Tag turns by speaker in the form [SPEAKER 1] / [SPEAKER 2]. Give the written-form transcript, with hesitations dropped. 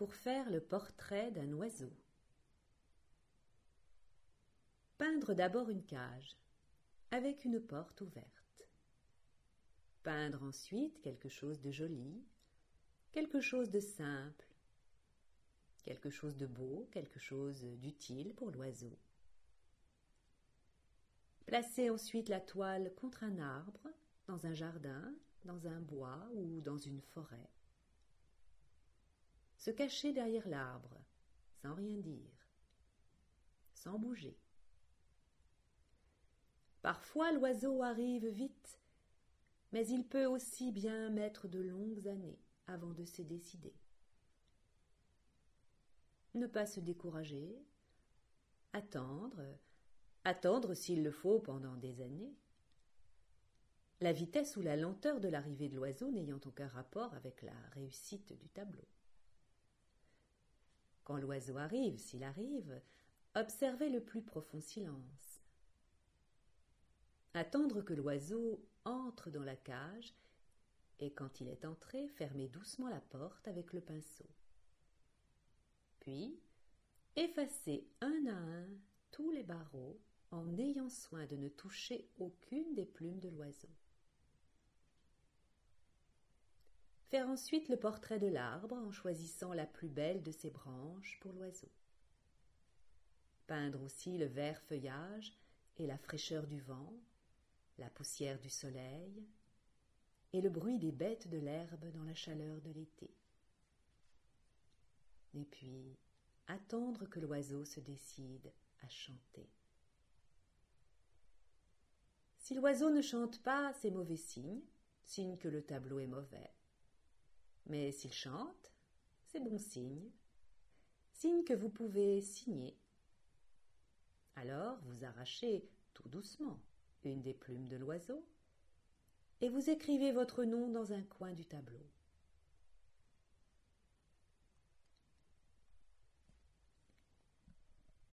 [SPEAKER 1] pour faire le portrait d'un oiseau. Peindre d'abord une cage, avec une porte ouverte. Peindre ensuite quelque chose de joli, quelque chose de simple, quelque chose de beau, quelque chose d'utile pour l'oiseau. Placer ensuite la toile contre un arbre, dans un jardin, dans un bois ou dans une forêt. Se cacher derrière l'arbre, sans rien dire, sans bouger. Parfois l'oiseau arrive vite, mais il peut aussi bien mettre de longues années avant de se décider. Ne pas se décourager, attendre s'il le faut pendant des années. La vitesse ou la lenteur de l'arrivée de l'oiseau n'ayant aucun rapport avec la réussite du tableau. Quand l'oiseau arrive, s'il arrive, observez le plus profond silence. Attendre que l'oiseau entre dans la cage et quand il est entré, fermez doucement la porte avec le pinceau. Puis, effacez un à un tous les barreaux en ayant soin de ne toucher aucune des plumes de l'oiseau. Faire ensuite le portrait de l'arbre en choisissant la plus belle de ses branches pour l'oiseau. Peindre aussi le vert feuillage et la fraîcheur du vent, la poussière du soleil et le bruit des bêtes de l'herbe dans la chaleur de l'été. Et puis, attendre que l'oiseau se décide à chanter. Si l'oiseau ne chante pas, c'est mauvais signe, signe que le tableau est mauvais. Mais s'il chante, c'est bon signe, signe que vous pouvez signer. Alors vous arrachez tout doucement une des plumes de l'oiseau et vous écrivez votre nom dans un coin du tableau.